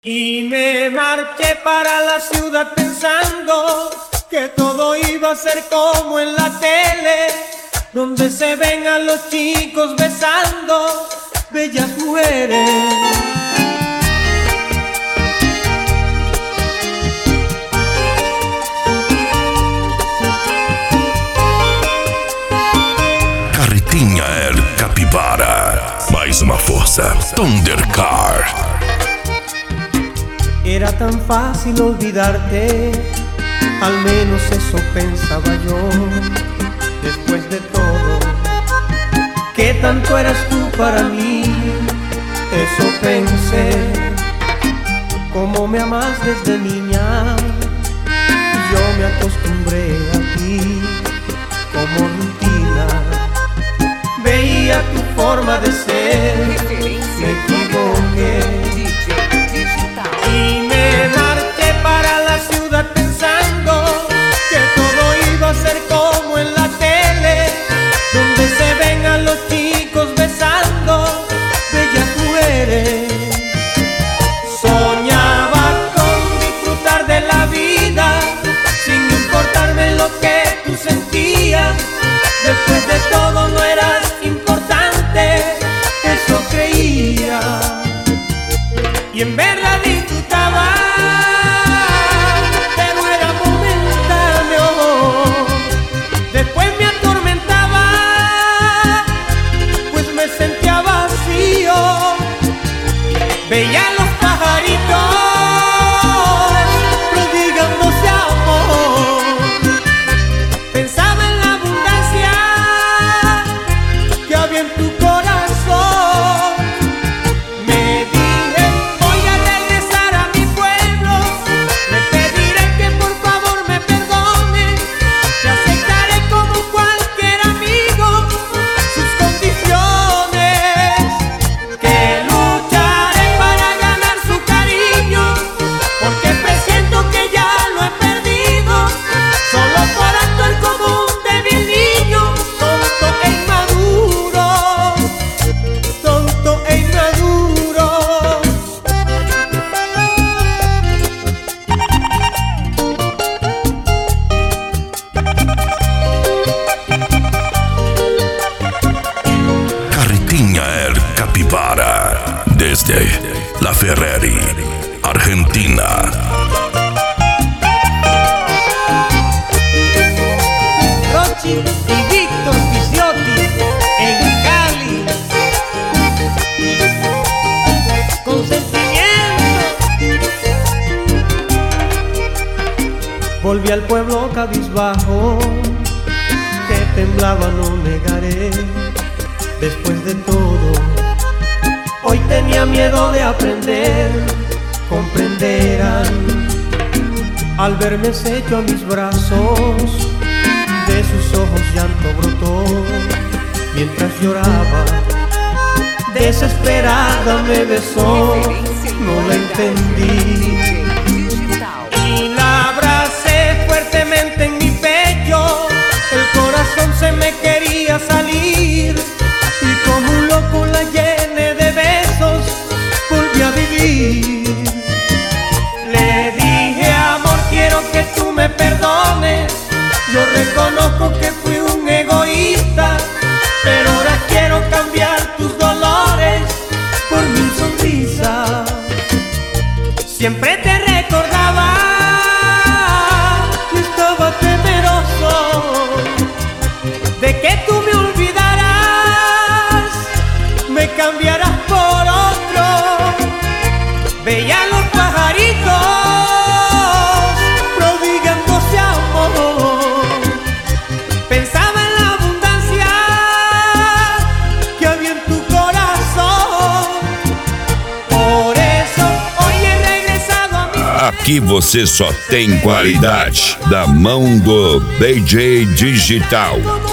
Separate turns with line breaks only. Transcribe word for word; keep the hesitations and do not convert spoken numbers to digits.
Y me marché para la ciudad pensando que todo iba a ser como en la tele, donde se ven a los chicos besando bellas mujeres.
Carretinha El Capibara, mais uma força, Thundercar.
Era tan fácil olvidarte, al menos eso pensaba yo. Después de todo, ¿qué tanto eras tú para mí? Eso pensé. Cómo me amas desde niña, yo me acostumbré a ti como rutina. Veía tu forma de ser, me equivoqué. Y me marché para la ciudad pensando que todo iba a ser como en la tele, donde se ven a los chicos besando bellas mujeres. Soñaba con disfrutar de la vida sin importarme lo que tú sentías. Después de todo no eras importante, eso creía. Y en verdad disfrutaba, pero era momentáneo. Después me atormentaba, pues me sentía vacío. Veía a los pajaritos prodigándose amor. Pensaba en la abundancia que había en tu corazón. Me dije, voy a regresar a mi pueblo. Le pediré que por favor me perdone. Te aceptaré como cualquier amigo sus condiciones. Que lucharé para ganar su cariño, porque presiento que ya lo he perdido. Solo por actuar como un débil niño, tonto e inmaduro, tonto e inmaduro.
Carretinha El Capibara, desde La Ferrari, Argentina.
Rochi y Víctor Picciotti en Cali. Con sentimiento volví al pueblo cabizbajo, que temblaba, no negaré. Después de todo, hoy tenía miedo de aprender, comprenderán. Al verme seco a mis brazos, de sus ojos llanto brotó. Mientras lloraba, desesperada me besó. No la entendí y la abracé fuertemente en mi pecho. El corazón se me quería salir y como un loco la llené de besos. Volví a vivir. Le dije, amor, quiero que tú me perdones. Yo reconozco que fui un egoísta, pero ahora quiero cambiar tus dolores por mi sonrisa. Siempre te recordaba y estaba temeroso de que tú me olvidaras, me cambiarás por otro. Veía a los pajaritos prodigándose amor. Pensaba en la abundancia que había en tu corazón. Por eso hoy he regresado a mi...
Aqui você só tem qualidade da mão do D J Digital.